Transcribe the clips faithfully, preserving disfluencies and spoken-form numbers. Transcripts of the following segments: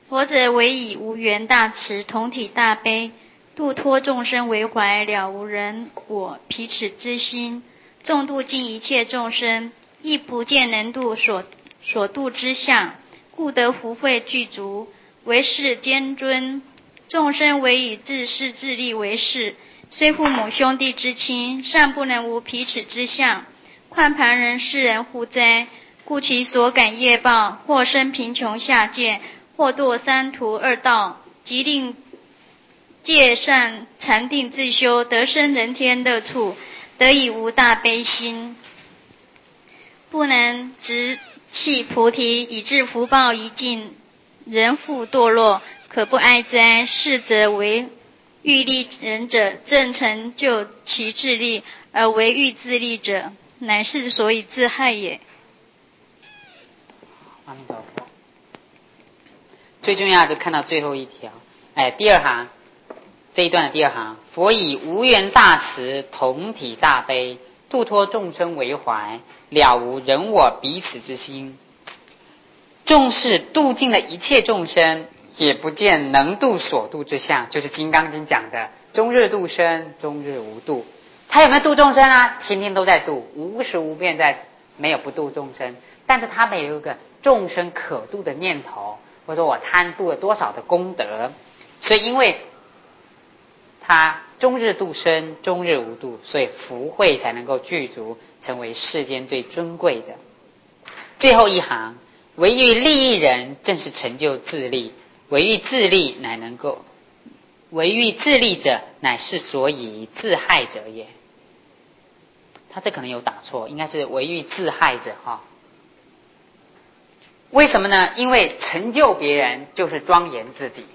佛者唯以无缘大慈，同体大悲，度脱众生为怀，了无人我彼此之心。众度尽一切众生，亦不见能度所所度之相，故得福慧具足，为世间尊。众生唯以自私自利为事，虽父母兄弟之亲，尚不能无彼此之相，况旁人世人乎哉？故其所感业报，或生贫穷下贱，或堕三途二道，即令戒善禅定自修，得生人天乐处，得以无大悲心，不能直弃菩提，以致福报一尽，人复堕落，可不哀哉？是则为欲利人者，正成就其自利，而为欲自利者，乃是所以自害也。 阿弥陀佛。最重要就看到最后一条，哎，第二行这一段的第二行，佛以无缘大慈，同体大悲，度脱众生为怀，了无人我彼此之心。重视度尽了一切众生，也不见能度所度之相，就是《金刚经》讲的终日度生，终日无度。他有没有度众生啊？天天都在度，无时无变在，没有不度众生。但是他没有一个众生可度的念头，或者说我贪度了多少的功德，所以因为他终日度生，终日无度，所以福慧才能够具足，成为世间最尊贵的。最后一行，唯欲利益人，正是成就自利；唯欲自利，乃能够唯欲自利者，乃是所以自害者也。他这可能有打错，应该是唯欲自害者哈。为什么呢？因为成就别人就是庄严自己。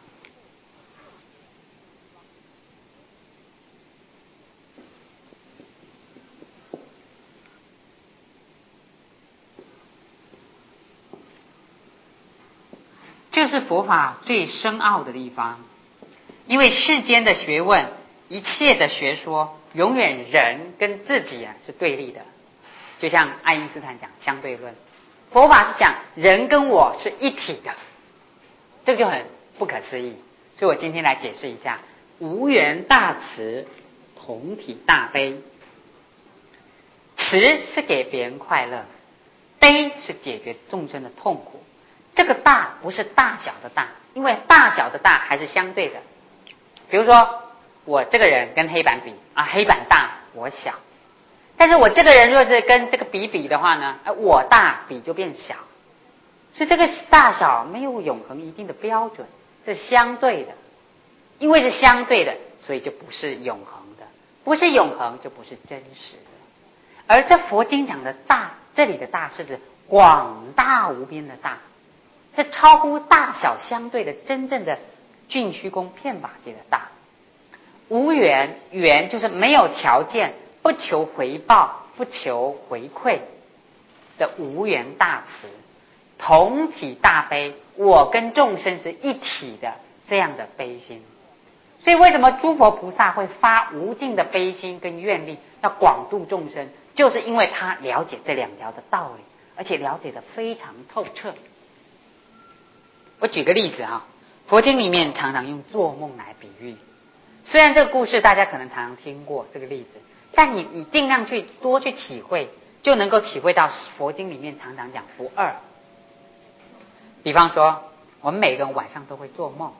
这是佛法最深奥的地方，因为世间的学问，一切的学说，永远人跟自己啊是对立的，就像爱因斯坦讲相对论。佛法是讲人跟我是一体的，这个就很不可思议。所以我今天来解释一下：无缘大慈，同体大悲。慈是给别人快乐，悲是解决众生的痛苦。这个大不是大小的大，因为大小的大还是相对的。比如说，我这个人跟黑板比啊，黑板大，我小。但是我这个人若是跟这个比比的话呢，我大比就变小，所以这个大小没有永恒一定的标准，是相对的。因为是相对的，所以就不是永恒的，不是永恒就不是真实的。而这佛经讲的大，这里的大是指广大无边的大，是超乎大小相对的真正的尽虚空遍法界的大。无缘，缘就是没有条件，不求回报，不求回馈的无缘大慈。同体大悲，我跟众生是一体的这样的悲心。所以为什么诸佛菩萨会发无尽的悲心跟愿力，要广度众生，就是因为他了解这两条的道理，而且了解得非常透彻。我举个例子哈，佛经里面常常用做梦来比喻。虽然这个故事大家可能常常听过这个例子，但你你尽量去多去体会，就能够体会到佛经里面常常讲不二。比方说，我们每个人晚上都会做梦，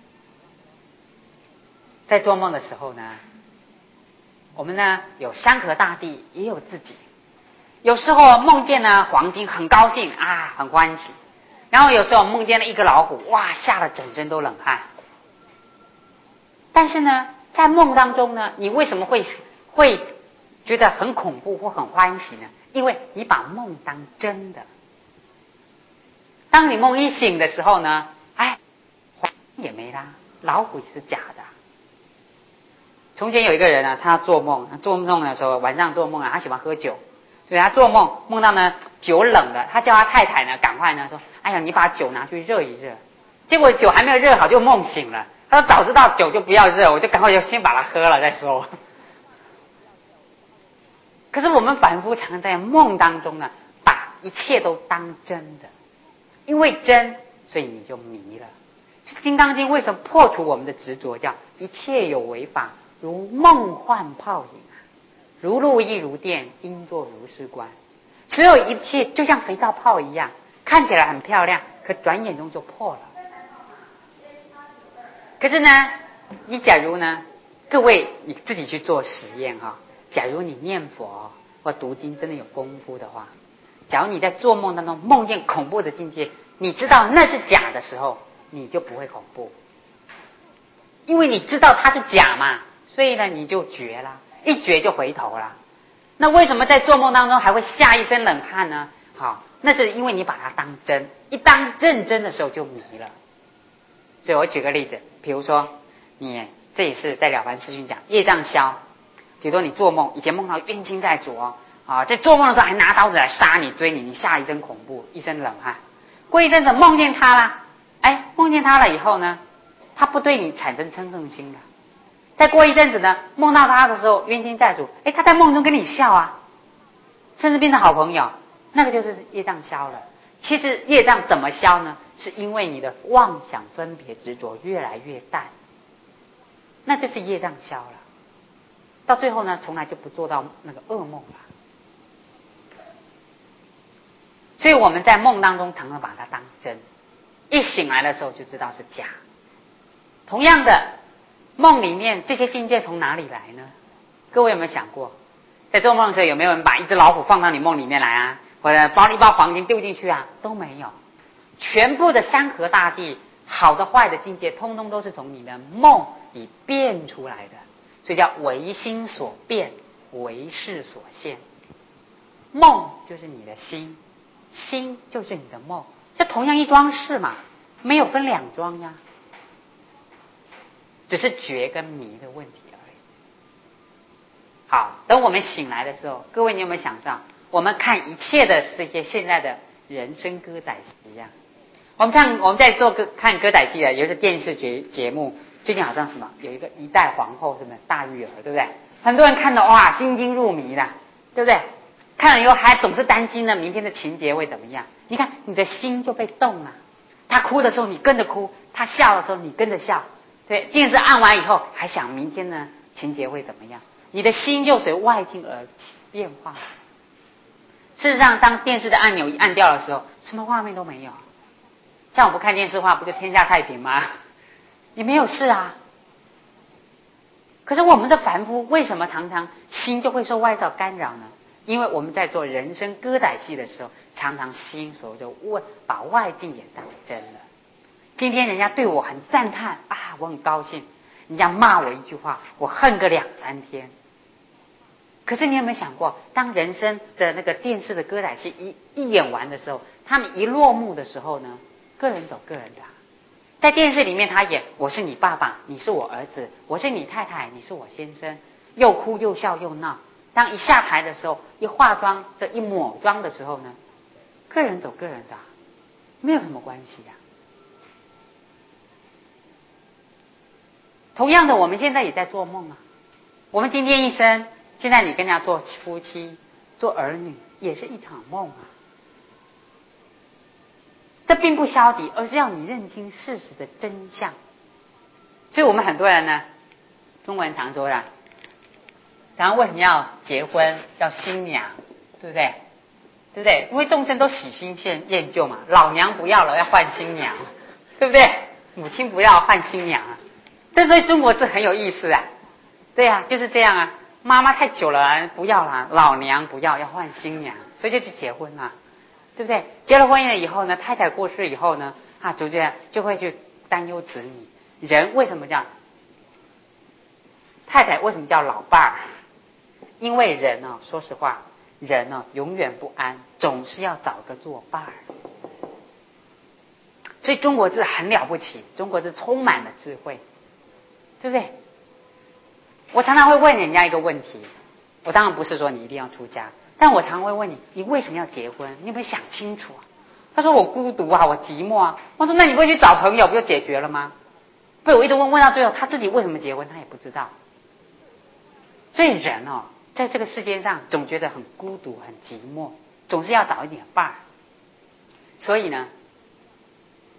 在做梦的时候呢，我们呢有山河大地，也有自己。有时候梦见呢黄金，很高兴啊，很欢喜。然后有时候梦见了一个老虎，哇，吓得整身都冷汗。但是呢，在梦当中呢，你为什么会会觉得很恐怖或很欢喜呢？因为你把梦当真的。当你梦一醒的时候呢，哎，黄金也没啦，老虎也是假的。从前有一个人啊，他做梦，他做梦的时候晚上做梦啊，他喜欢喝酒，所以他做梦梦到呢酒冷了，他叫他太太呢赶快呢说，哎呀，你把酒拿去热一热。结果酒还没有热好就梦醒了。他说早知道酒就不要热，我就赶快就先把它喝了再说。可是我们反复常常在梦当中呢，把一切都当真的，因为真所以你就迷了。《金刚经》为什么破除我们的执着，叫一切有为法，如梦幻泡影，如露亦如电，应作如是观。所有一切就像肥皂泡一样，看起来很漂亮，可转眼中就破了。可是呢，你假如呢，各位你自己去做实验哈。假如你念佛或读经真的有功夫的话，假如你在做梦当中梦见恐怖的境界，你知道那是假的时候，你就不会恐怖，因为你知道它是假嘛，所以呢你就绝了，一绝就回头了。那为什么在做梦当中还会吓一身冷汗呢？好，那是因为你把它当真，一当认真的时候就迷了。所以我举个例子，比如说你这也是在了凡四训讲业障消，比如说你做梦，以前梦到冤亲债主哦，啊，在做梦的时候还拿刀子来杀你追你，你吓一身恐怖，一身冷汗。过一阵子梦见他啦，哎，梦见他了以后呢，他不对你产生嗔恨心了。再过一阵子呢，梦到他的时候，冤亲债主，哎，他在梦中跟你笑啊，甚至变成好朋友，那个就是业障消了。其实业障怎么消呢？是因为你的妄想分别执着越来越淡，那就是业障消了。到最后呢，从来就不做到那个噩梦了。所以我们在梦当中常常把它当真，一醒来的时候就知道是假。同样的，梦里面这些境界从哪里来呢？各位有没有想过，在做梦的时候有没有人把一只老虎放到你梦里面来啊？或者包一包黄金丢进去啊？都没有。全部的山河大地，好的坏的境界，通通都是从你的梦里变出来的。所以叫唯心所变，唯识所现。梦就是你的心，心就是你的梦，这同样一桩事嘛，没有分两桩呀，只是觉跟迷的问题而已。好，等我们醒来的时候，各位你有没有想到，我们看一切的这些现在的人生歌仔戏一样，我们看我们在做歌看歌仔戏的，有一个电视节节目。最近好像什么有一个一代皇后，是不是大玉儿，对不对？很多人看到哇，津津入迷的，对不对？看了以后还总是担心呢，明天的情节会怎么样？你看你的心就被动了，他哭的时候你跟着哭，他笑的时候你跟着笑，对，电视按完以后还想明天呢情节会怎么样？你的心就随外境而变化。事实上，当电视的按钮一按掉的时候，什么画面都没有。像我不看电视的话，不就天下太平吗？你没有事啊。可是我们的凡夫为什么常常心就会受外道干扰呢？因为我们在做人生歌仔戏的时候，常常心所就问把外境也当真了。今天人家对我很赞叹啊，我很高兴；人家骂我一句话，我恨个两三天。可是你有没有想过，当人生的那个电视的歌仔戏一一演完的时候，他们一落幕的时候呢，个人走个人的。在电视里面他演我是你爸爸，你是我儿子，我是你太太，你是我先生，又哭又笑又闹。当一下台的时候，一化妆这一抹妆的时候呢，个人走个人的，没有什么关系呀、啊。同样的，我们现在也在做梦啊。我们今天一生，现在你跟人家做夫妻做儿女，也是一场梦啊。这并不消极，而是要你认清事实的真相。所以我们很多人呢，中国人常说的，常常为什么要结婚要新娘，对不对？对不对？因为众生都喜新厌旧嘛，老娘不要了要换新娘，对不对？母亲不要换新娘啊。这所以中国字很有意思啊。对啊，就是这样啊。妈妈太久了不要了，老娘不要要换新娘，所以就去结婚啊。对不对？结了婚了以后呢，太太过世以后呢，啊，就这样就会去担忧子女。人为什么叫太太？为什么叫老伴儿？因为人呢、哦，说实话，人呢、哦、永远不安，总是要找个作伴儿。所以中国字很了不起，中国字充满了智慧，对不对？我常常会问人家一个问题，我当然不是说你一定要出家。但我常会问你，你为什么要结婚？你有没有想清楚啊？他说我孤独啊，我寂寞啊。我说那你不会去找朋友，不就解决了吗？被我一直问问到最后，他自己为什么结婚，他也不知道。所以人哦，在这个世界上总觉得很孤独、很寂寞，总是要找一点伴儿。所以呢，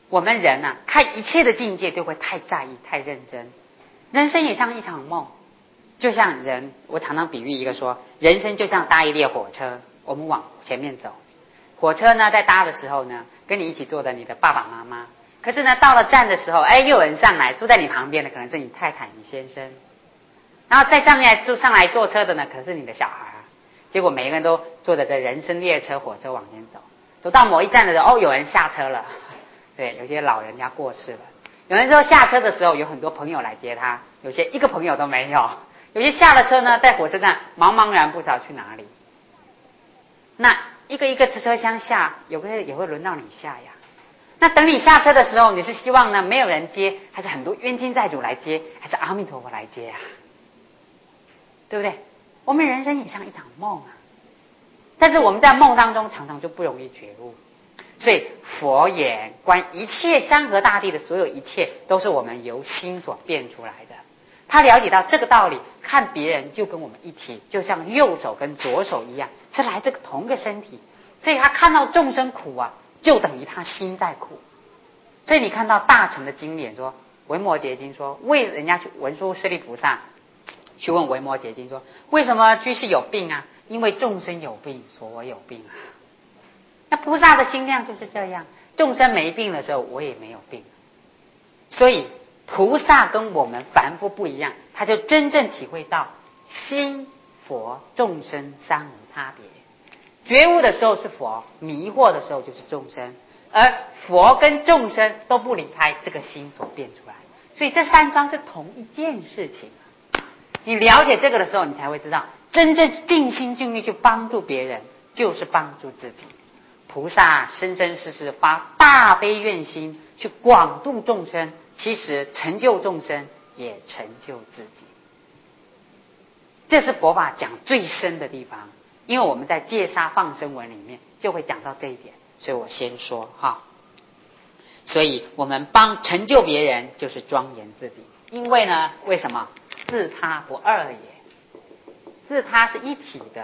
我们人啊，看一切的境界都会太在意、太认真。人生也像一场梦，就像人，我常常比喻一个说，人生就像搭一列火车，我们往前面走。火车呢，在搭的时候呢，跟你一起坐的你的爸爸妈妈，可是呢，到了站的时候，哎，又有人上来，坐在你旁边的可能是你太太、你先生，然后再上面坐上来坐车的呢，可能是你的小孩。结果每一个人都坐着这人生列车火车往前走，走到某一站的时候，哦，有人下车了，对，有些老人家过世了。有人说下车的时候有很多朋友来接他，有些一个朋友都没有，有些下了车呢，在火车站茫茫然不知道去哪里。那一个一个车厢下，有个也会轮到你下呀。那等你下车的时候，你是希望呢没有人接，还是很多冤亲债主来接，还是阿弥陀佛来接啊？对不对？我们人生也像一场梦啊，但是我们在梦当中常常就不容易觉悟。所以佛言，观一切山河大地的所有一切，都是我们由心所变出来的。他了解到这个道理，看别人就跟我们一体，就像右手跟左手一样，是来自同个身体。所以他看到众生苦啊，就等于他心在苦。所以你看到大乘的经典说，维摩诘经说，为人家去文殊师利菩萨去问维摩诘经说，为什么居士有病啊？因为众生有病，所以我有病啊。那菩萨的心量就是这样，众生没病的时候，我也没有病。所以菩萨跟我们凡夫不一样，他就真正体会到心佛众生三无他别。觉悟的时候是佛，迷惑的时候就是众生，而佛跟众生都不离开这个心所变出来，所以这三桩是同一件事情。你了解这个的时候，你才会知道，真正尽心尽力去帮助别人，就是帮助自己。菩萨生生世世发大悲愿心去广度众生，其实成就众生也成就自己。这是佛法讲最深的地方，因为我们在戒杀放生文里面就会讲到这一点，所以我先说哈。所以我们帮成就别人，就是庄严自己。因为呢，为什么？自他不二也，自他是一体的。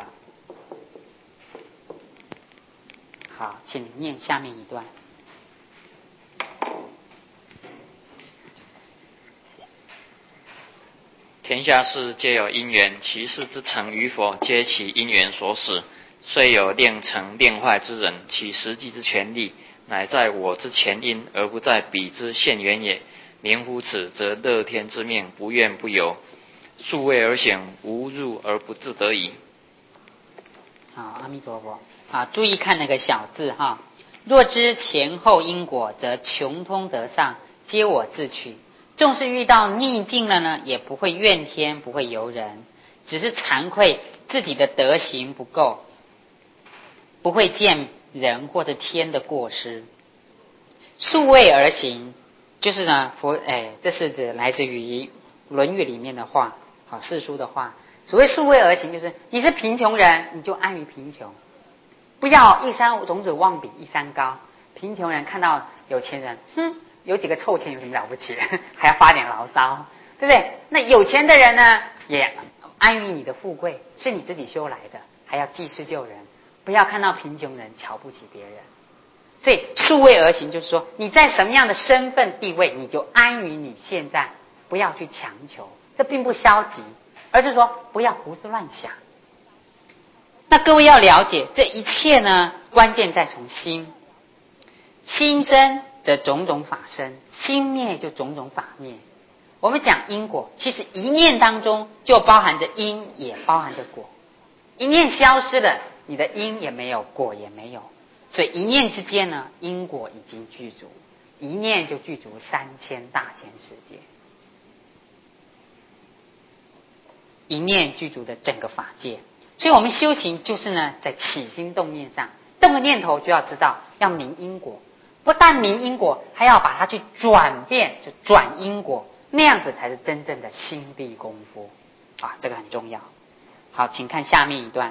好，请念下面一段。 天下事皆有因缘，其事之成与否，皆其因缘所使。虽有练成练坏之人，其实际之权利，乃在我之前因，而不在彼之现缘也。明乎此，则乐天之命，不怨不尤，数位而行，无入而不自得矣。 好，阿弥陀佛。啊，注意看那个小字哈。若知前后因果，则穷通得上，皆我自取。纵是遇到逆境了呢，也不会怨天，不会尤人，只是惭愧自己的德行不够，不会见人或者天的过失。数位而行，就是呢，佛哎，这是指来自于《论语》里面的话，好，世书的话。所谓数位而行，就是你是贫穷人，你就安于贫穷，不要一山种子望比一山高。贫穷人看到有钱人，哼，有几个臭钱有什么了不起？还要发点牢骚，对不对？那有钱的人呢，也安于你的富贵，是你自己修来的，还要济世救人，不要看到贫穷人瞧不起别人。所以数位而行，就是说你在什么样的身份地位，你就安于你现在，不要去强求，这并不消极，而是说不要胡思乱想。那各位要了解，这一切呢，关键在从心。心生则种种法生，心灭就种种法灭。我们讲因果，其实一念当中就包含着因，也包含着果。一念消失了，你的因也没有，果也没有。所以一念之间呢，因果已经具足，一念就具足三千大千世界，一念具足的整个法界。所以我们修行就是呢，在起心动念上，动个念头就要知道要明因果，不但明因果，还要把它去转变，就转因果，那样子才是真正的心地功夫啊，这个很重要。好，请看下面一段。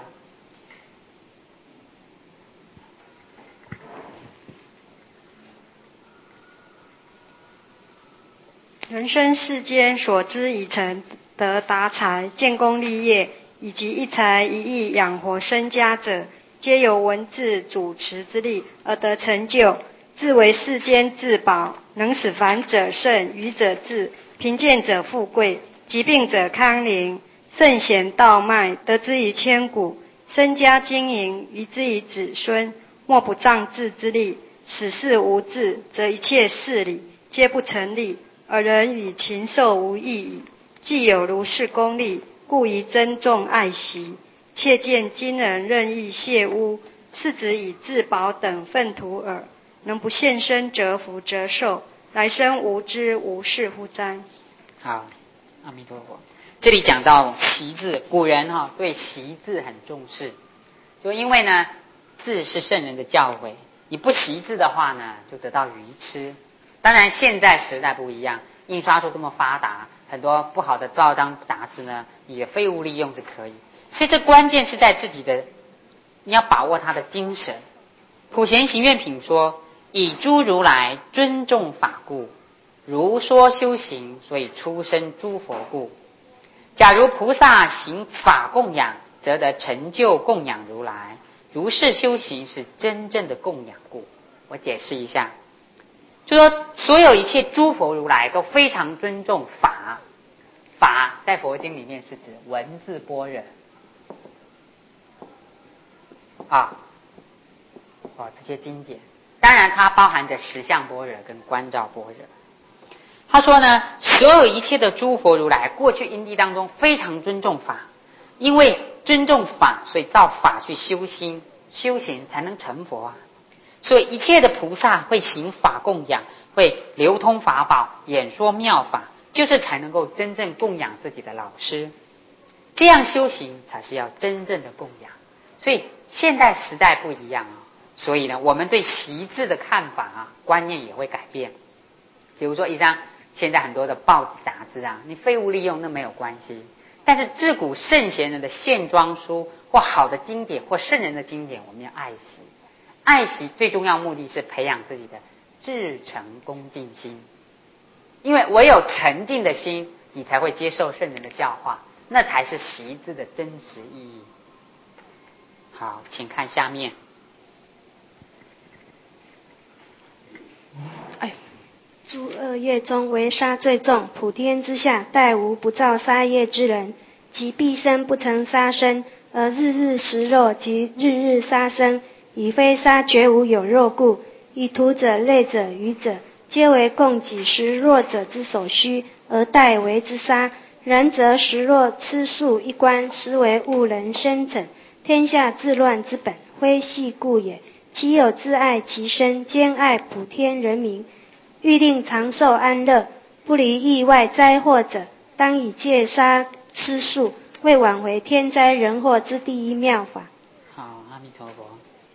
人生世间所知已成，得达财、建功立业，以及一财一艺养活身家者，皆由文字主持之力而得成就。 自为世间至宝，能使凡者胜，愚者智，贫贱者富贵，疾病者康宁。圣贤道脉，得之于千古；身家经营，遗之于子孙。莫不仗智之力，使事无智，则一切事理皆不成立，而人与禽兽无异矣。既有如是功力，故宜珍重爱惜。切见今人任意亵污，是指以至宝等粪土耳。能不现身折福折寿，来生无知无是乎哉？ 好，阿弥陀佛。这里讲到习字，古人哈、哦、对习字很重视，就因为呢，字是圣人的教诲，你不习字的话呢，就得到愚痴。当然，现在时代不一样，印刷术这么发达，很多不好的报章杂志呢，也废物利用是可以。所以这关键是在自己的，你要把握他的精神。普贤行愿品说，以诸如来尊重法故，如说修行，所以出生诸佛故。假如菩萨行法供养，则得成就供养如来。如是修行是真正的供养故。我解释一下，就说所有一切诸佛如来都非常尊重法。法在佛经里面是指文字般若啊，哦这些经典，当然它包含着实相般若跟观照般若。他说呢，所有一切的诸佛如来，过去因地当中非常尊重法，因为尊重法，所以照法去修心，修行才能成佛啊。所以一切的菩萨会行法供养，会流通法宝，演说妙法，就是才能够真正供养自己的老师。这样修行才是要真正的供养。所以现代时代不一样啊，所以呢，我们对习字的看法啊，观念也会改变。比如说一张现在很多的报纸杂志啊，你废物利用那没有关系，但是自古圣贤人的线装书或好的经典或圣人的经典，我们要爱惜。爱惜最重要目的是培养自己的至诚恭敬心，因为唯有沉静的心，你才会接受圣人的教化，那才是习字的真实意义。好，请看下面。 哎，诸恶业中为杀最重，普天之下殆无不造杀业之人，即毕生不曾杀生，而日日食肉及日日杀生，以非杀绝无有肉故。以徒者、累者、愚者，皆为供给食弱者之所需，而代为之杀。然则食弱吃素一观，实为误人生逞，天下治乱之本，非系故也。其有自爱其身，兼爱普天人民，欲令长寿安乐，不离意外灾祸者，当以戒杀吃素，为挽回天灾人祸之第一妙法。 好，阿弥陀佛。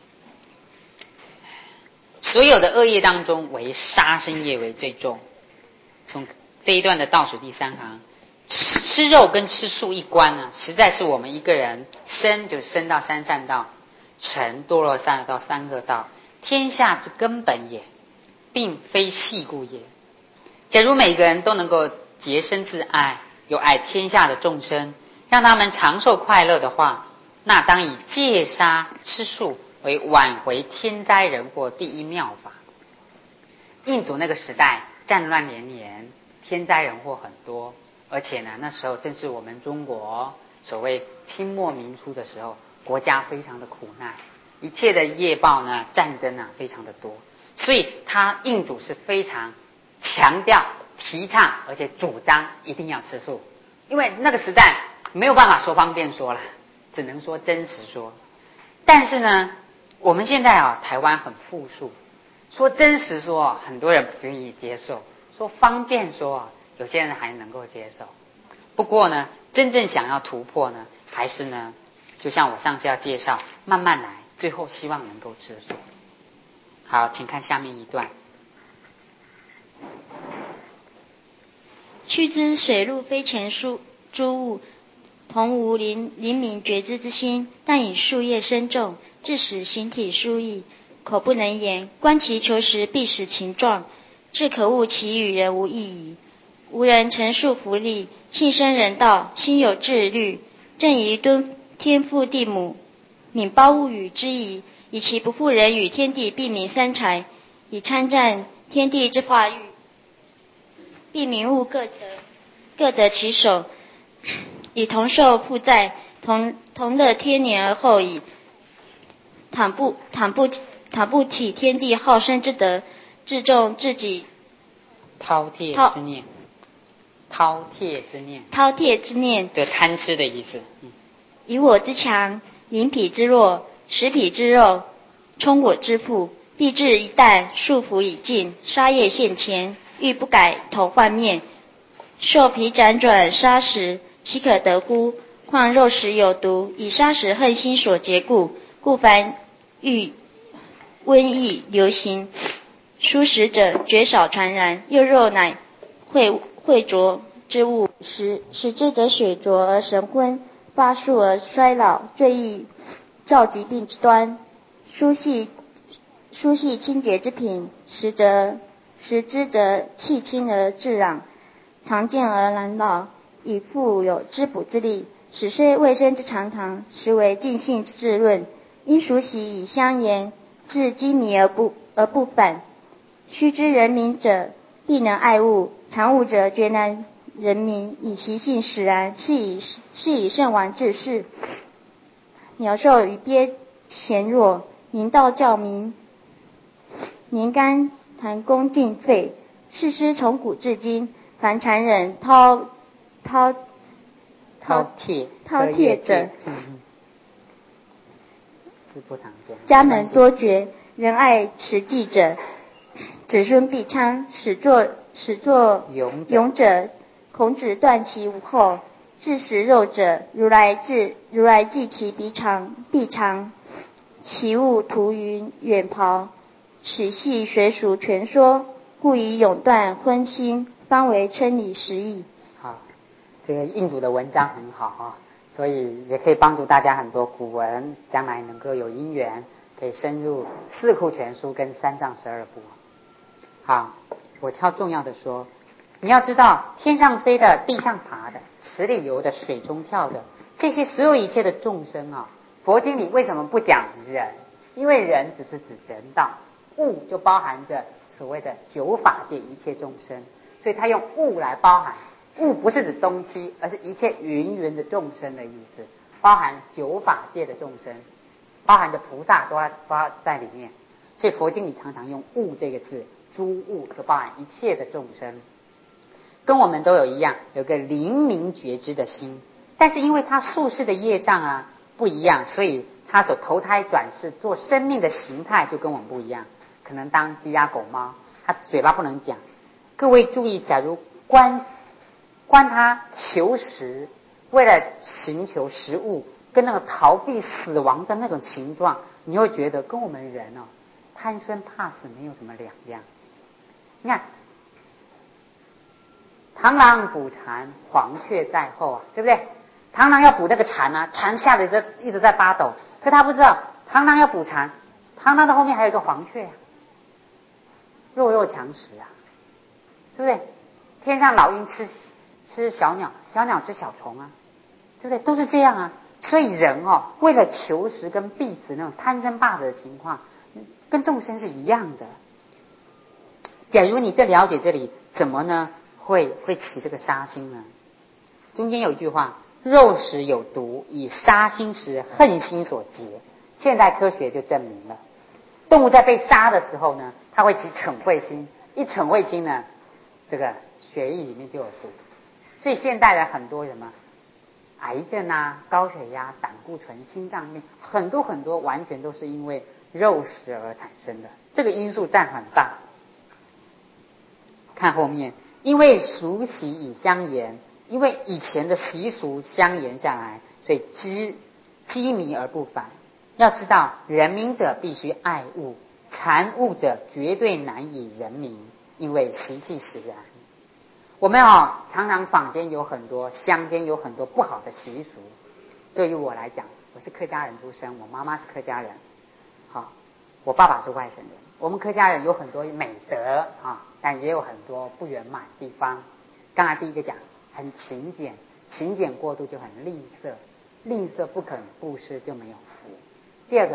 所有的恶业当中，为杀生业为最重。从这一段的倒数第三行，吃肉跟吃素一观呢，实在是我们一个人生就生到三善道，成堕落三恶道，三恶道，天下之根本也，并非系故也。假如每个人都能够洁身自爱，有爱天下的众生，让他们长寿快乐的话，那当以戒杀吃素为挽回天灾人祸第一妙法。印祖那个时代战乱连连，天灾人祸很多，而且呢，那时候正是我们中国所谓清末民初的时候，国家非常的苦难，一切的业报呢，战争啊非常的多，所以他印祖是非常强调、提倡，而且主张一定要吃素，因为那个时代没有办法说方便说了，只能说真实说。但是呢，我们现在啊，台湾很富庶，说真实说，很多人不愿意接受；说方便说，有些人还能够接受。不过呢，真正想要突破呢，还是呢，就像我上次要介绍，慢慢来，最后希望能够吃素。好，请看下面一段。 须知水陆非前诸物，同无灵灵敏觉知之心，但以树叶深重，致使形体殊异，口不能言。观其求实，必使情状，至可悟其与人无异矣。无人陈述福利，性生人道，心有志虑，正宜敦天父地母，敏包物语之宜，以其不负人与天地，必明三才。 以参战天地之化育，必民物各得各得其手，以同受负债，同同乐天年而后已。倘不倘不倘不体天地好生之德，自重自己， 饕餮之念，饕餮之念， 饕餮之念， 对，贪吃的意思。嗯， 以我之强，临彼之弱，食彼之肉，充我之腹，必至一旦，束缚已尽，杀业现前，欲不改头换面，兽皮辗转杀食，岂可得乎？况肉食有毒，以杀食恨心所结故，故凡欲瘟疫流行，蔬食者绝少传染，又肉乃秽秽浊之物，使使之者血浊而神昏，发数而衰老，最易造疾病之端。蔬系蔬系清洁之品，食则食之则气清而致攘，常见而难老，以复有滋补之力，使虽卫生之常堂，实为尽性之治论。因熟习以相言，致机迷而不而不反。须知人民者，必能爱物；常物者，绝难人民。以习性使然，是以是以圣王治世。鸟兽与鳖前弱，民道教民，年肝痰功尽废。世师从古至今，凡残忍饕饕饕餮饕餮者， 嗯，是不常见。 家门多绝，仁爱持祭者，子孙必昌。始作始作勇者， 勇者孔子断其无后。自食肉者，如来自如来祭其必长必长。其物图云远庖，此系随俗全说，故以永断荤腥，方为称理实义。 好，这个印主的文章很好啊，所以也可以帮助大家很多古文，将来能够有因缘，可以深入四库全书跟三藏十二部。好，我挑重要的说，你要知道，天上飞的、地上爬的、池里游的、水中跳的，这些所有一切的众生啊，佛经里为什么不讲人？因为人只是指人道，物就包含着所谓的九法界一切众生，所以他用物来包含。物不是指东西，而是一切芸芸的众生的意思，包含九法界的众生，包含着菩萨都在都在里面。所以佛经里常常用物这个字，诸物就包含一切的众生，跟我们都有一样，有个灵明觉知的心，但是因为他宿世的业障啊不一样，所以他所投胎转世做生命的形态就跟我们不一样，可能当鸡鸭狗猫，他嘴巴不能讲。各位注意，假如观观他求食，为了寻求食物，跟那个逃避死亡的那种情状，你会觉得跟我们人哦贪生怕死没有什么两样。你看，螳螂捕蝉，黄雀在后啊，对不对？螳螂要捕那个蝉啊，蝉吓得在一直在发抖，可他不知道，螳螂要捕蝉，螳螂的后面还有一个黄雀啊，弱肉强食啊，对不对？天上老鹰吃吃小鸟，小鸟吃小虫啊，对不对？都是这样啊。所以人哦，为了求食跟避死那种贪生怕死的情况，跟众生是一样的。假如你在了解这里，怎么呢会会起这个杀心呢？中间有一句话，肉食有毒，以杀心食恨心所结。现代科学就证明了，动物在被杀的时候呢，它会起嗔恚心，一嗔恚心呢，这个血液里面就有毒。所以现代人很多什么癌症啊、高血压、胆固醇、心脏病，很多很多完全都是因为肉食而产生的，这个因素占很大。看后面，因为俗习以相言，因为以前的习俗相言下来，所以机机迷而不反。要知道，人民者必须爱物，残物者绝对难以人民，因为习气使然。我们哦，常常坊间有很多，乡间有很多不好的习俗。对于我来讲，我是客家人出身，我妈妈是客家人，好，我爸爸是外省人。我们客家人有很多美德啊，但也有很多不圆满的地方。刚才第一个讲很勤俭，勤俭过度就很吝啬，吝啬不肯布施就没有福。第二个，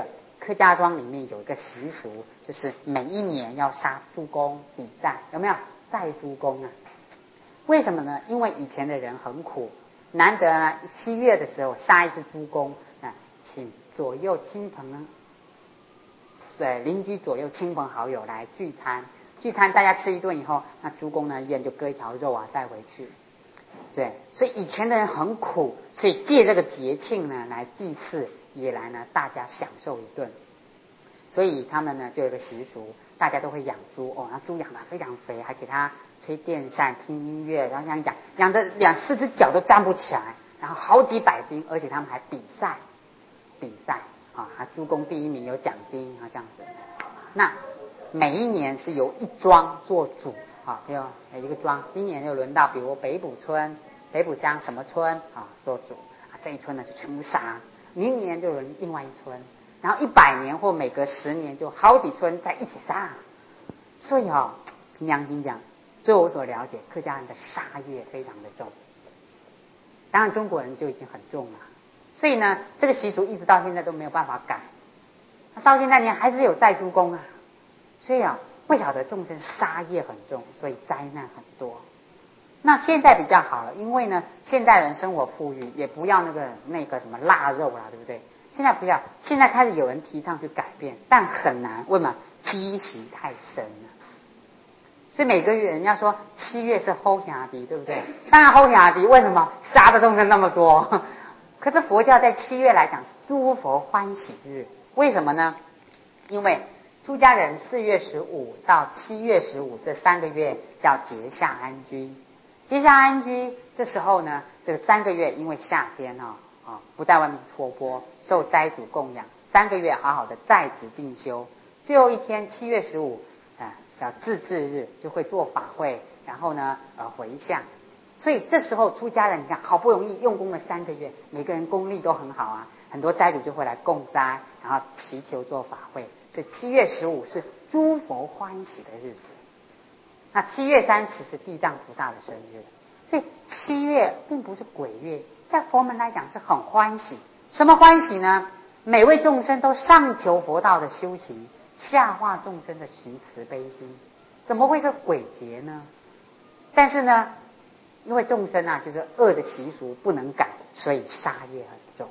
客家庄里面有一个习俗，就是每一年要杀猪公比赛，有没有？赛猪公啊？为什么呢？因为以前的人很苦，难得呢七月的时候杀一只猪公啊，请左右亲朋呢，对邻居左右亲朋好友来聚餐，聚餐大家吃一顿以后，那猪公呢一人就割一条肉啊带回去。对，所以以前的人很苦，所以借这个节庆呢来祭祀，也来呢大家享受一顿。所以他们呢就有一个习俗，大家都会养猪哦，那猪养得非常肥，还给它吹电扇、听音乐，然后这样养，养的两四只脚都站不起来，然后好几百斤，而且他们还比赛，比赛啊，还猪公第一名有奖金啊这样子。那每一年是由一庄做主啊，比如一个庄，今年就轮到比如北埔村、北埔乡什么村啊做主啊，这一村呢就全部杀，明年就轮另外一村。然后一百年或每隔十年就好几村在一起杀，所以哦，凭良心讲，就我所了解，客家人的杀业非常的重，当然中国人就已经很重了，所以呢，这个习俗一直到现在都没有办法改，到现在你还是有赛猪公啊，所以啊，不晓得众生杀业很重，所以灾难很多。那现在比较好了，因为呢，现代人生活富裕，也不要那个那个什么腊肉啦，对不对？现在不要，现在开始有人提倡去改变，但很难，为什么？积习太深了。所以每个月人家说七月是齁兄弟，对不对？当然齁兄弟，为什么杀的众生那么多？可是佛教在七月来讲是诸佛欢喜日，为什么呢？因为出家人四月十五到七月十五这三个月叫节下安居，节下安居这时候呢，这个三个月因为夏天啊、哦啊，不在外面托钵，受斋主供养，三个月好好的在职进修。最后一天七月十五，啊，叫自治日，就会做法会，然后呢，呃，回向。所以这时候出家人，你看好不容易用功了三个月，每个人功力都很好啊，很多斋主就会来供斋，然后祈求做法会。所以七月十五是诸佛欢喜的日子。那七月三十是地藏菩萨的生日，所以七月并不是鬼月。在佛门来讲是很欢喜，什么欢喜呢？每位众生都上求佛道的修行，下化众生的行慈悲心，怎么会是鬼节呢？但是呢，因为众生啊，就是恶的习俗不能改，所以杀业很重。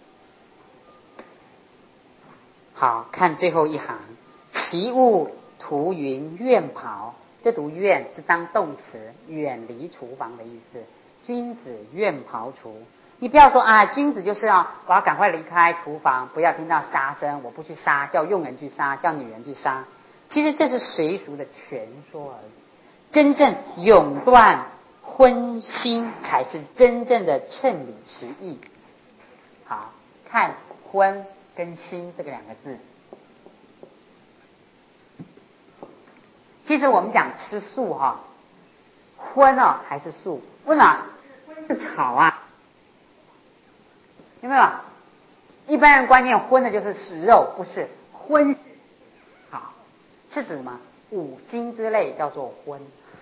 好，看最后一行，其物涂云愿袍，这读愿是当动词，远离厨房的意思。君子愿庖厨，你不要说啊，君子就是啊，我要赶快离开厨房，不要听到杀声，我不去杀，叫佣人去杀，叫女人去杀。其实这是随俗的权说而已，真正永断荤腥才是真正的称理实义。好，看荤跟腥这个两个字，其实我们讲吃素哈、哦，荤哦还是素？为什么？是草啊，有没有？一般人观念荤的就是食肉，不是荤。好，是指什么？五辛之类叫做荤，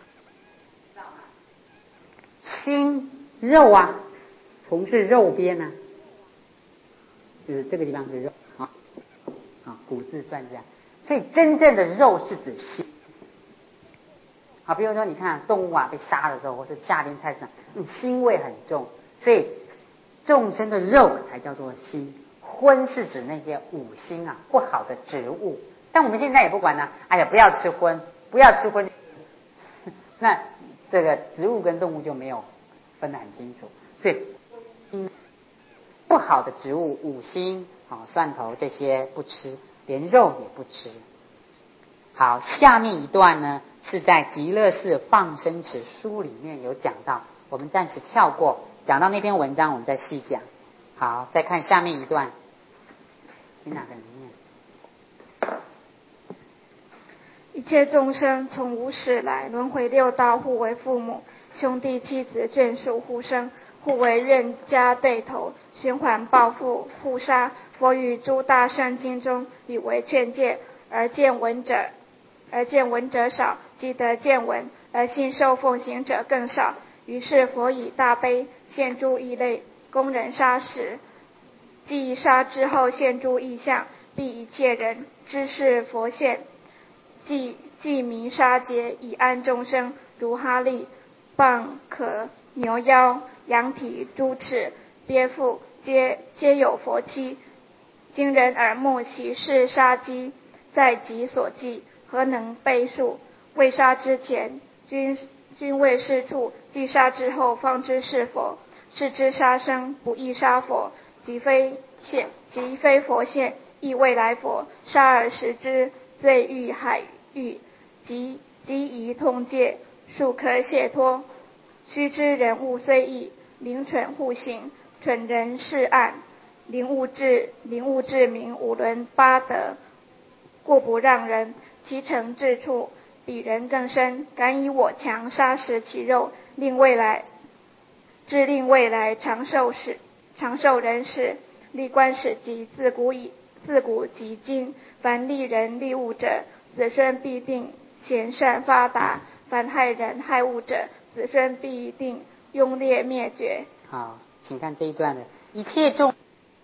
腥肉啊，从事肉边啊，就是这个地方是肉啊，啊，古字算这样。所以真正的肉是指腥。好，比如说你看动物啊被杀的时候，或是夏天菜市场，嗯，腥味很重，所以众生的肉才叫做腥。荤是指那些五辛啊不好的植物，但我们现在也不管呢、啊，哎呀，不要吃荤，不要吃荤，那这个植物跟动物就没有分得很清楚，所以不好的植物五辛啊，蒜头这些不吃，连肉也不吃。好，下面一段呢是在极乐寺放生池书里面有讲到，我们暂时跳过，讲到那篇文章我们再细讲。好，再看下面一段，请哪个里面？ 一切众生从无始来，轮回六道，互为父母，兄弟妻子眷属互生，互为冤家对头，循环报复，互杀。佛于诸大圣经中以为劝诫，而见闻者而见闻者少，即得见闻而信受奉行者更少。于是佛以大悲现诸异类，供人杀时，即杀之后现诸异象， 必一切人知是佛现，即即弥沙劫，以安众生，如哈利、蚌壳、牛腰、羊蹄、猪齿、鳖腹，皆皆有佛妻。今人耳目其是杀机，在己所记，何能备数？未杀之前，均均为是处；既杀之后，方知是佛。是知杀生不亦杀佛，即非现，即非佛现，亦未来佛。杀而食之，罪欲海狱，即即宜痛戒，庶可解脱。须知人物虽异，灵蠢互行，蠢人是暗。灵物智，灵物智明五伦八德，故不让人。其成智处，比人更深。敢以我强杀食其肉，令未来致令未来长寿时长寿人世。历观史籍，自古以自古及今，凡利人利物者，子孙必定贤善发达；凡害人害物者，子孙必定庸劣灭绝。 好，请看这一段的一切众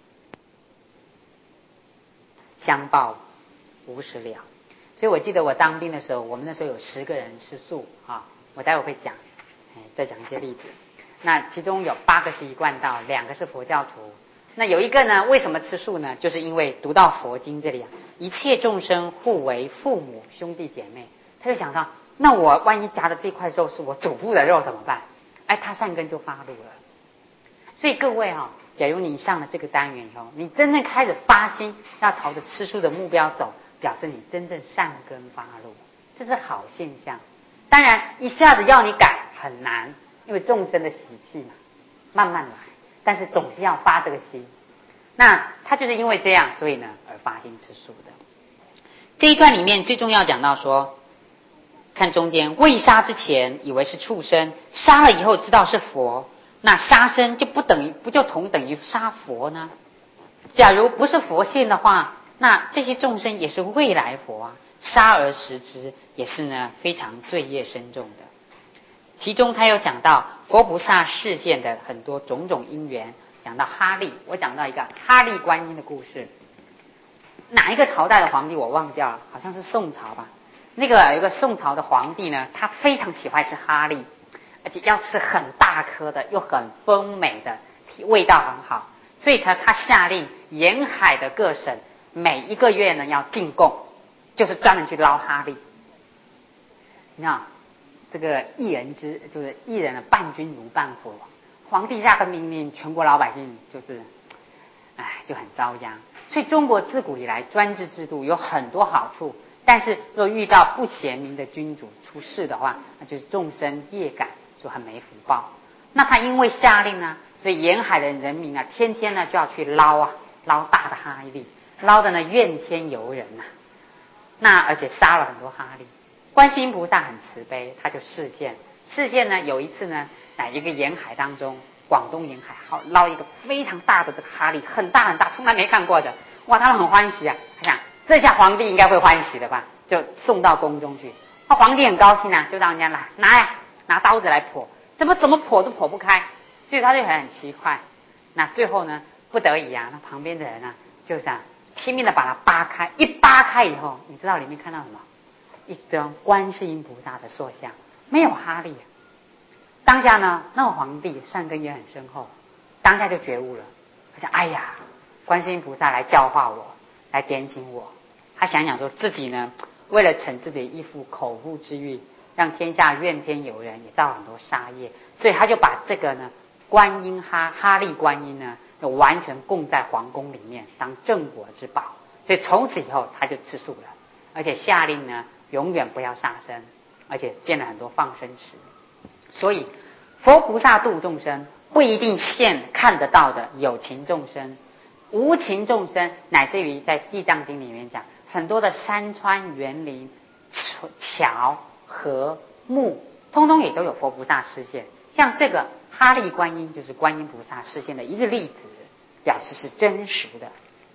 相报无时了。所以我记得我当兵的时候，我们那时候有十个人吃素啊，我待会会讲，哎，再讲一些例子。那其中有八个是一贯道，两个是佛教徒。那有一个呢，为什么吃素呢？就是因为读到佛经这里啊，一切众生互为父母兄弟姐妹，他就想到，那我万一夹的这块肉是我祖父的肉怎么办？哎，他善根就发露了。所以各位啊、哦，假如你上了这个单元以后，你真正开始发心要朝着吃素的目标走，表示你真正善根发露，这是好现象。当然一下子要你改很难，因为众生的习气嘛，慢慢来，但是总是要发这个心。那他就是因为这样，所以呢而发心吃素的。这一段里面最重要讲到说，看中间，未杀之前以为是畜生，杀了以后知道是佛，那杀生就不等于不就同等于杀佛呢？假如不是佛性的话，那这些众生也是未来佛啊，杀而食之也是呢非常罪业深重的。其中他有讲到佛菩萨示现的很多种种因缘，讲到哈利，我讲到一个哈利观音的故事。哪一个朝代的皇帝我忘掉了，好像是宋朝吧。那个有一个宋朝的皇帝呢，他非常喜欢吃哈利，而且要吃很大颗的，又很丰美的，味道很好。所以他他下令沿海的各省每一个月呢要进贡，就是专门去捞哈利。你看这个一人之就是一人的伴君如伴虎，皇帝下个命令，全国老百姓就是哎就很遭殃。所以中国自古以来专制制度有很多好处，但是若遇到不贤明的君主出事的话，那就是众生业感，就很没福报。那他因为下令呢，所以沿海的人民啊，天天呢就要去捞啊，捞大的哈利，捞的呢怨天尤人呐、啊。那而且杀了很多哈利。观世音菩萨很慈悲，他就示现，示现呢有一次呢，在一个沿海当中，广东沿海好捞一个非常大的这个哈利，很大很大，从来没看过的，哇，他们很欢喜啊，他想这下皇帝应该会欢喜的吧，就送到宫中去。那皇帝很高兴啊，就让人家来拿呀，拿刀子来剖，怎么怎么剖都剖不开，所以他就很很奇怪。那最后呢，不得已啊，那旁边的人呢，就想拼命的把它扒开，一扒开以后，你知道里面看到什么？一张观世音菩萨的塑像，没有哈利、啊。当下呢，那个皇帝善根也很深厚，当下就觉悟了。他想，哎呀，观世音菩萨来教化我，来点醒我。他想想说自己呢，为了逞自己一副口腹之欲，让天下怨天尤人，也造很多杀业，所以他就把这个呢，观音哈哈利观音呢，就完全供在皇宫里面当镇国之宝。所以从此以后他就吃素了，而且下令呢，永远不要杀生，而且建了很多放生池。所以佛菩萨度众生不一定现看得到的有情众生，无情众生，乃至于在地藏经里面讲很多的山川园林桥河木，通通也都有佛菩萨示现。像这个哈利观音就是观音菩萨示现的一个例子，表示是真实的。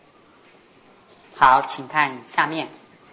好，请看下面。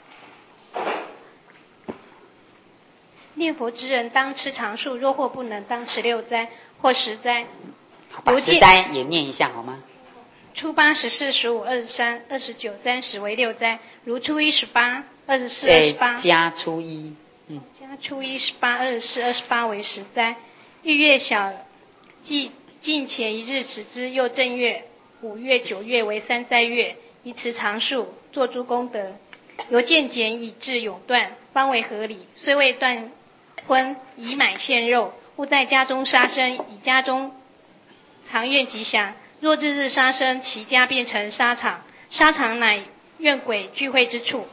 念佛之人当吃长素，若或不能，当持六斋或十斋。 好，把十斋也念一下好吗？ 初八、十四、十五、二十三、二十九、三十为六斋，如初一十八、二十四、二十八加初一，嗯， 加初一十八、二十四、二十八为十斋。日月小，即近前一日持之，又正月、五月、九月为三斋月，以此常数，作诸功德。由渐减以至永断，方为合理。虽未断荤，以买现肉，勿在家中杀生，以家中常愿吉祥。若日日杀生，其家变成沙场，沙场乃怨鬼聚会之处，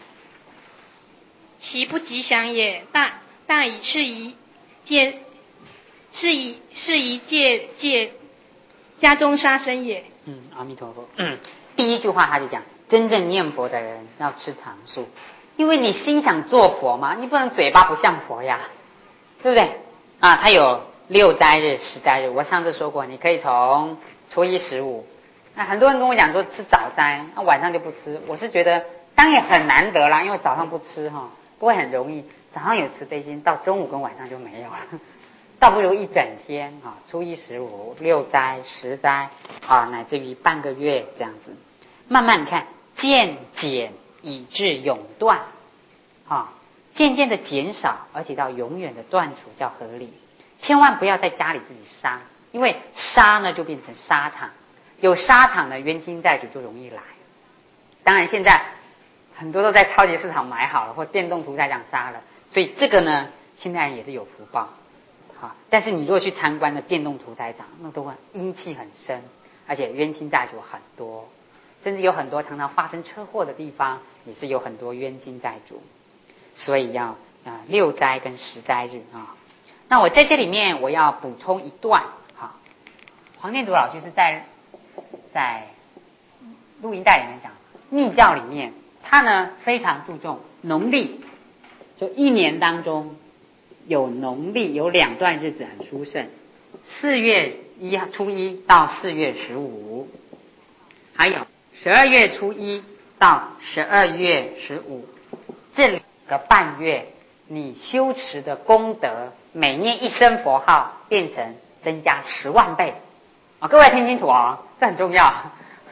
其不吉祥也。大大以是宜戒，是宜是宜戒戒家中杀生也。 嗯，阿弥陀佛。嗯，第一句话他就讲，真正念佛的人要吃长素，因为你心想做佛嘛，你不能嘴巴不像佛呀，对不对？啊，他有六斋日、十斋日，我上次说过，你可以从初一十五。那很多人跟我讲说吃早斋，那晚上就不吃。我是觉得当然也很难得啦，因为早上不吃哈，不会很容易。早上有慈悲心，到中午跟晚上就没有了，倒不如一整天啊，初一十五、六斋、十斋啊，乃至于半个月这样子，慢慢你看渐减以至永断，啊，渐渐的减少，而且到永远的断除叫合理。千万不要在家里自己杀，因为杀呢就变成沙场，有沙场的冤亲债主就容易来。当然现在很多都在超级市场买好了，或电动屠宰场杀了，所以这个呢现在人也是有福报。好，但是你如果去参观的电动屠宰场，那都会阴气很深，而且冤亲债主很多，甚至有很多常常发生车祸的地方也是有很多冤亲债主，所以要啊六斋跟十斋日啊。那我在这里面我要补充一段，好，黄念祖老师是在在录音带里面讲，密教里面他呢非常注重农历，就一年当中有农历有两段日子很殊胜，四月一初一到四月十五，还有十二月初一到十二月十五，这两个半月你修持的功德，每念一声佛号变成增加十万倍啊！各位听清楚啊、哦，这很重要，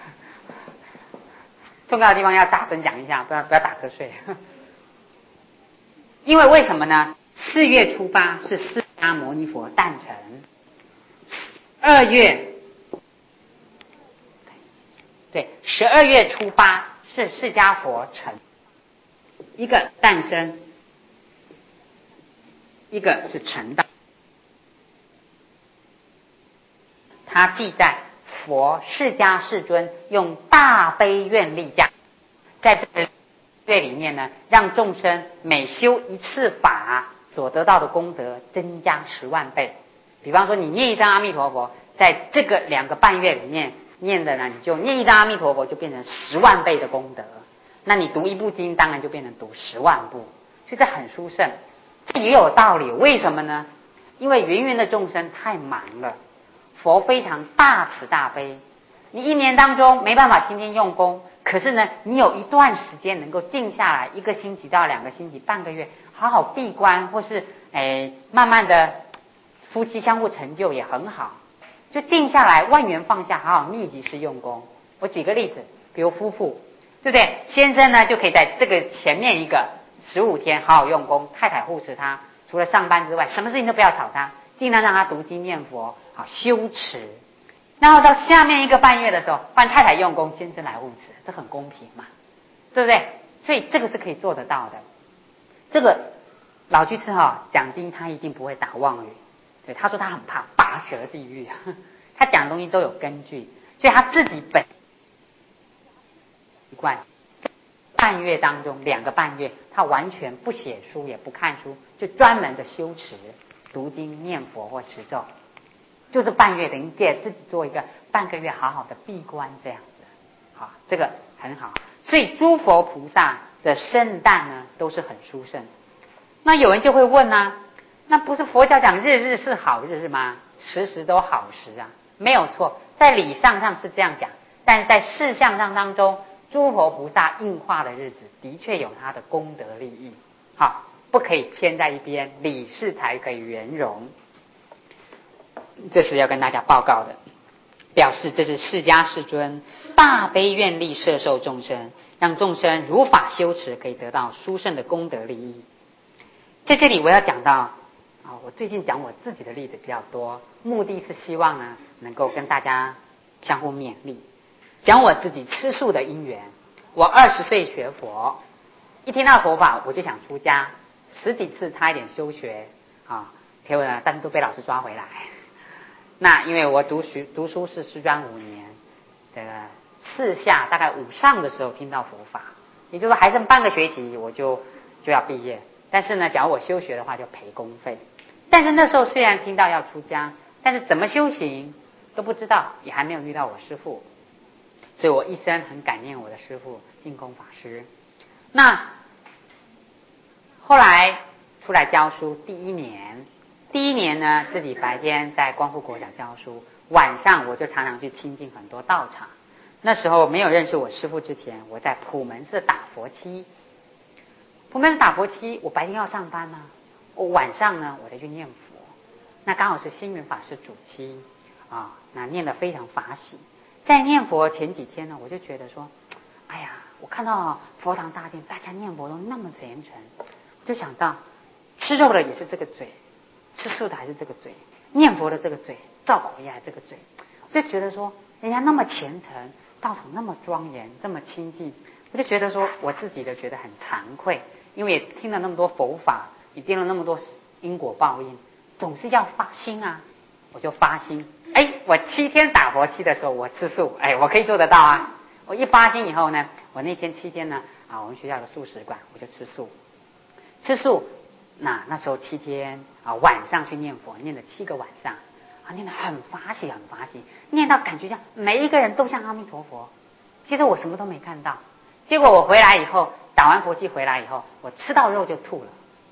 重要的地方要大声讲一下，不要不要打瞌睡。因为为什么呢？四月初八是释迦牟尼佛诞辰，二月对十二月初八是释迦佛成，一个诞生，一个是成道。他记载佛释迦世尊用大悲愿力加，在这个月里面呢，让众生每修一次法所得到的功德增加十万倍。比方说你念一声阿弥陀佛，在这个两个半月里面念的呢，你就念一张阿弥陀佛就变成十万倍的功德。那你读一部经当然就变成读十万部，所以这很殊胜。这也有道理，为什么呢？因为芸芸的众生太忙了，佛非常大慈大悲，你一年当中没办法天天用功，可是呢你有一段时间能够静下来，一个星期到两个星期半个月好好闭关，或是诶慢慢的夫妻相互成就也很好，就静下来万缘放下，好好密集式用功。我举个例子，比如夫妇对不对？先生呢就可以在这个前面一个十五天好好用功，太太护持他，除了上班之外什么事情都不要吵他，尽量让他读经念佛，好修持。然后到下面一个半月的时候，换太太用功，先生来护持，这很公平嘛，对不对？所以这个是可以做得到的。这个老居士哈讲经他一定不会打妄语，对，他说他很怕拔舌地狱，他讲的东西都有根据，所以他自己本习惯半月当中两个半月他完全不写书也不看书，就专门的修持读经念佛或持咒，就是半月等于给自己做一个半个月好好的闭关这样子，好，这个很好。所以诸佛菩萨的圣诞呢都是很殊胜。那有人就会问啊，那不是佛教讲日日是好日吗？时时都好时啊，没有错，在理上上是这样讲，但在事项上当中，诸佛菩萨应化的日子的确有它的功德利益，好，不可以偏在一边，理事才可以圆融。这是要跟大家报告的。 表示这是释迦世尊大悲愿力摄受众生，让众生如法修持，可以得到殊胜的功德利益。在这里我要讲到啊，我最近讲我自己的例子比较多，目的是希望呢能够跟大家相互勉励。讲我自己吃素的因缘，我二十岁学佛，一听到佛法我就想出家，十几次差一点休学啊，结果呢，但是都被老师抓回来。那因为我读书读书是师专五年，这个四下大概五上的时候听到佛法，也就是说还剩半个学期我就就要毕业。但是呢，假如我休学的话就赔公费。但是那时候虽然听到要出家，但是怎么修行都不知道，也还没有遇到我师父，所以我一生很感念我的师父净空法师。那后来出来教书第一年，第一年呢，自己白天在光复国小教书，晚上我就常常去亲近很多道场。那时候没有认识我师父之前，我在普门寺打佛七。普门寺打佛七，我白天要上班啊，我晚上呢，我再去念佛。那刚好是星云法师主七啊，那念得非常法喜。在念佛前几天呢，我就觉得说，哎呀，我看到佛堂大殿，大家念佛都那么虔诚，就想到吃肉的也是这个嘴，吃素的还是这个嘴，念佛的这个嘴，造口业还是这个嘴，我就觉得说，人家那么虔诚，道场那么庄严，这么清净，我就觉得说我自己的觉得很惭愧，因为也听了那么多佛法，也听了那么多因果报应，总是要发心啊，我就发心。哎，我七天打佛七的时候，我吃素，哎，我可以做得到啊。我一发心以后呢，我那天七天呢，啊，我们学校有个素食馆，我就吃素，吃素。那那时候七天啊，晚上去念佛，念了七个晚上，啊，念得很法喜，很法喜，念到感觉像每一个人都像阿弥陀佛。其实我什么都没看到，结果我回来以后，打完佛七回来以后，我吃到肉就吐了。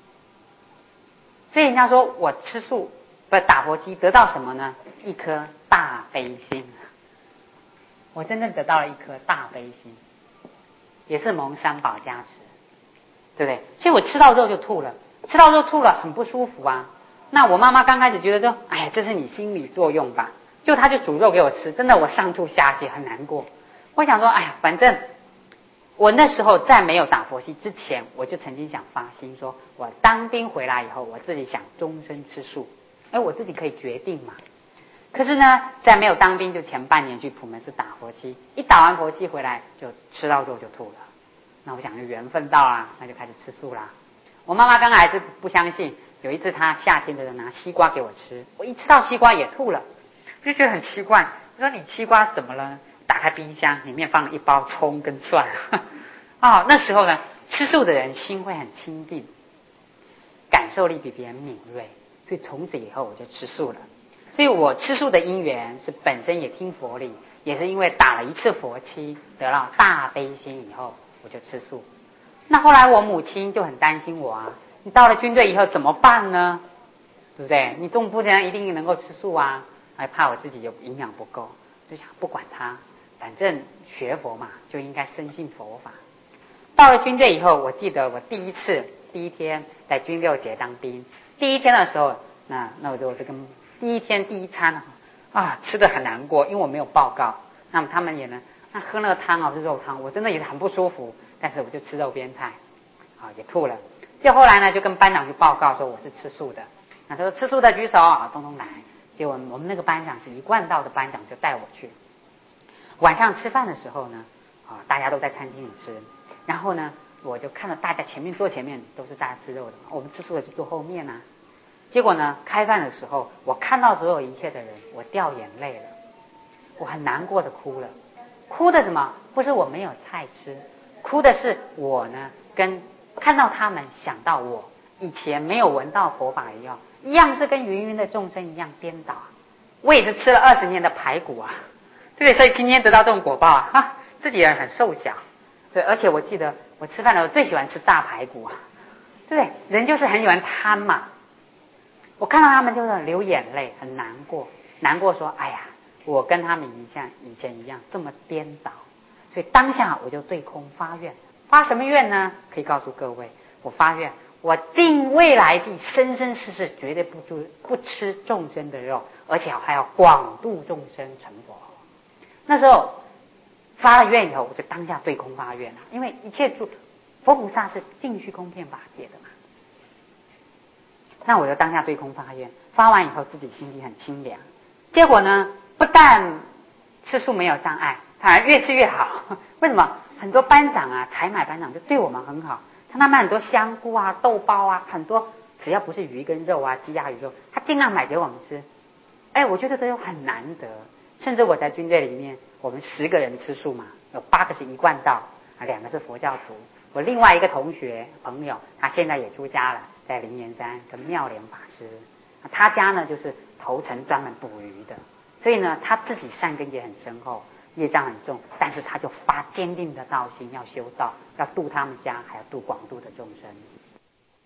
所以人家说我吃素不打佛七得到什么呢？一颗大悲心。我真正得到了一颗大悲心，也是蒙三宝加持，对不对？所以我吃到肉就吐了，吃到肉吐了很不舒服啊。那我妈妈刚开始觉得说，哎呀，这是你心理作用吧，就她就煮肉给我吃，真的我上吐下泻很难过。我想说，哎呀，反正我那时候在没有打佛七之前，我就曾经想发心说，我当兵回来以后，我自己想终身吃素，哎，我自己可以决定嘛。可是呢，在没有当兵就前半年去普门寺打佛七，一打完佛七回来就吃到肉就吐了。那我想就缘分到啦，那就开始吃素啦。我妈妈刚还是不相信，有一次她夏天的时候拿西瓜给我吃，我一吃到西瓜也吐了，我就觉得很奇怪。我说你西瓜怎么了？打开冰箱，里面放了一包葱跟蒜。哦，那时候呢，吃素的人心会很清净，感受力比别人敏锐，所以从此以后我就吃素了。所以我吃素的因缘是本身也听佛理，也是因为打了一次佛七，得到大悲心以后，我就吃素。那后来我母亲就很担心我啊，你到了军队以后怎么办呢？对不对？你总不能一定能够吃素啊，还怕我自己有营养不够，就想不管它，反正学佛嘛，就应该深信佛法。到了军队以后，我记得我第一次第一天在军六节当兵，第一天的时候，那那我就这个第一天第一餐啊，吃得很难过，因为我没有报告。那么他们也呢，那喝那个汤啊是肉汤，我真的也很不舒服，但是我就吃肉边菜，啊也吐了。就后来呢，就跟班长去报告说我是吃素的。那他说吃素的举手啊，通通来。结果我们那个班长是一贯道的班长，就带我去。晚上吃饭的时候呢，啊大家都在餐厅里吃，然后呢，我就看到大家前面坐前面都是大家吃肉的，我们吃素的就坐后面啊。结果呢，开饭的时候，我看到所有一切的人，我掉眼泪了，我很难过的哭了。哭的什么？不是我没有菜吃，哭的是我呢，跟看到他们，想到我以前没有闻到佛法一样，一样是跟芸芸的众生一样颠倒。我也是吃了二十年的排骨啊，对不对？所以今天得到这种果报啊，啊自己人很瘦小。对，而且我记得我吃饭的时候最喜欢吃大排骨啊，对不对？人就是很喜欢贪嘛。我看到他们就是流眼泪，很难过，难过说，哎呀，我跟他们一样以前一样这么颠倒。所以当下我就对空发愿，发什么愿呢？可以告诉各位，我发愿，我定未来地生生世世绝对不不吃众生的肉，而且还要广度众生成佛。 那时候发了愿以后，我就当下对空发愿了，因为一切诸佛菩萨是尽虚空遍法界的嘛。那我就当下对空发愿，发完以后自己心里很清凉。结果呢，不但吃素没有障碍，反而越吃越好。为什么？很多班长啊，采买班长就对我们很好，像他们很多香菇啊、豆包啊，很多只要不是鱼跟肉啊、鸡鸭鱼肉，他尽量买给我们吃。哎，我觉得这又很难得。甚至我在军队里面，我们十个人吃素嘛，有八个是一贯道啊，两个是佛教徒。我另外一个同学朋友，他现在也出家了，在灵岩山跟妙莲法师，他家呢就是头城专门捕鱼的，所以呢他自己善根也很深厚，业障很重，但是他就发坚定的道心，要修道，要度他们家，还要度广度的众生。